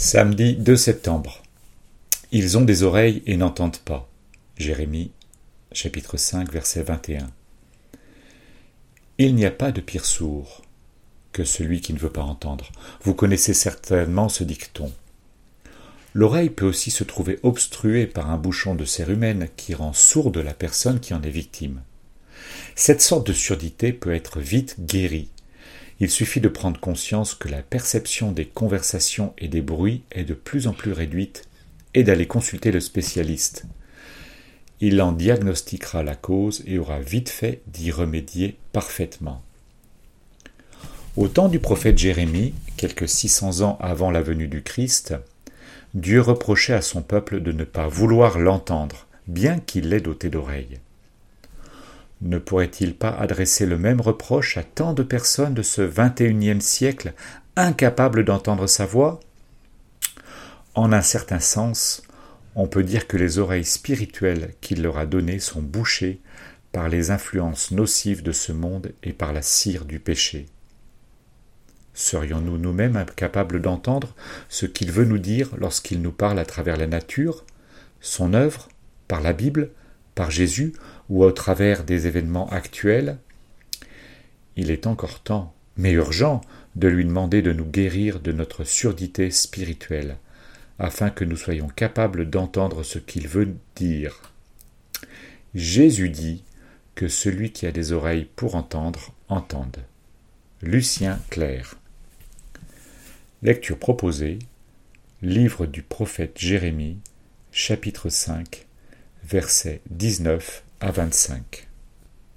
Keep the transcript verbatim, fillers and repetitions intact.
Samedi deux septembre. Ils ont des oreilles et n'entendent pas. Jérémie, chapitre cinq, verset vingt et un. Il n'y a pas de pire sourd que celui qui ne veut pas entendre. Vous connaissez certainement ce dicton. L'oreille peut aussi se trouver obstruée par un bouchon de cérumen qui rend sourde la personne qui en est victime. Cette sorte de surdité peut être vite guérie. Il suffit de prendre conscience que la perception des conversations et des bruits est de plus en plus réduite et d'aller consulter le spécialiste. Il en diagnostiquera la cause et aura vite fait d'y remédier parfaitement. Au temps du prophète Jérémie, quelques six cents ans avant la venue du Christ, Dieu reprochait à son peuple de ne pas vouloir l'entendre, bien qu'il l'ait doté d'oreilles. Ne pourrait-il pas adresser le même reproche à tant de personnes de ce vingt et unième siècle, incapables d'entendre sa voix ? En un certain sens, on peut dire que les oreilles spirituelles qu'il leur a données sont bouchées par les influences nocives de ce monde et par la cire du péché. Serions-nous nous-mêmes incapables d'entendre ce qu'il veut nous dire lorsqu'il nous parle à travers la nature, son œuvre, par la Bible, par Jésus ou au travers des événements actuels ? Il est encore temps, mais urgent, de lui demander de nous guérir de notre surdité spirituelle, afin que nous soyons capables d'entendre ce qu'il veut dire. Jésus dit que celui qui a des oreilles pour entendre, entende. Lucien Clerc. Lecture proposée, livre du prophète Jérémie, chapitre cinq, versets dix-neuf à vingt-cinq.